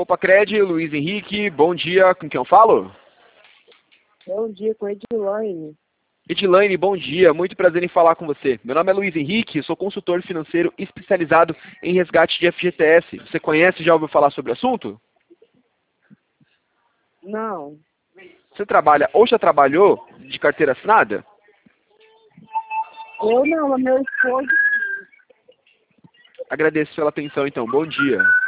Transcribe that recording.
Copacred, Luiz Henrique, bom dia, com quem eu falo? Bom dia, com a Edilaine. Edilaine, bom dia, muito prazer em falar com você. Meu nome é Luiz Henrique, sou consultor financeiro especializado em resgate de FGTS. Você conhece, já ouviu falar sobre o assunto? Não, Você trabalha ou já trabalhou de carteira assinada? eu não, é meu esposo. Agradeço pela atenção então, bom dia.